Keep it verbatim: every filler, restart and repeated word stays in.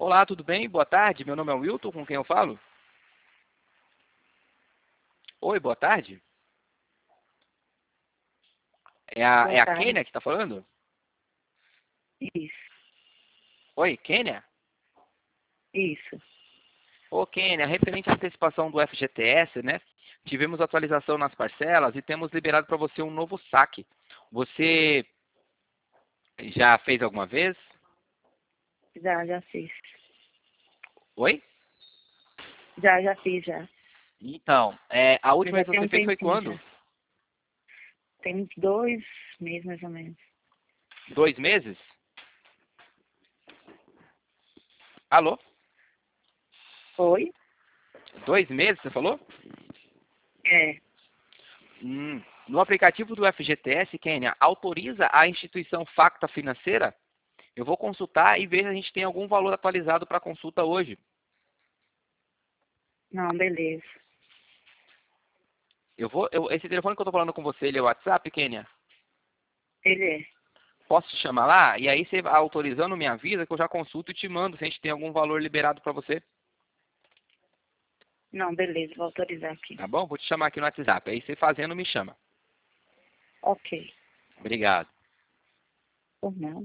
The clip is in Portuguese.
Olá, tudo bem? Boa tarde. Meu nome é Wilton, com quem eu falo? Oi, boa tarde. É a, é Boa a tarde. Kênia que está falando? Isso, Oi, Kênia? isso. Ô, Kênia, referente à antecipação do F G T S, né? Tivemos atualização nas parcelas e temos liberado para você um novo saque. Você já fez alguma vez? Já, já fiz. Oi? Já, já fiz, já. Então, é, a Mas última já vez que tem você um fez foi tempinho quando? já. Tem uns dois meses, mais ou menos. Dois meses? Alô? Oi? Dois meses, você falou? É. Hum, no aplicativo do F G T S, Kênia, autoriza a instituição Facta Financeira? Eu vou consultar e ver se a gente tem algum valor atualizado para consulta hoje. Não, beleza. Eu vou, eu- esse telefone que eu estou falando com você, ele é o WhatsApp, Kênia? Ele é. Posso te chamar lá? E aí você autorizando me avisa que eu já consulto e te mando se a gente tem algum valor liberado para você. Não, beleza, vou autorizar aqui. Tá bom? Vou te chamar aqui no WhatsApp. Aí você fazendo me chama. Ok. Obrigado. Por nada.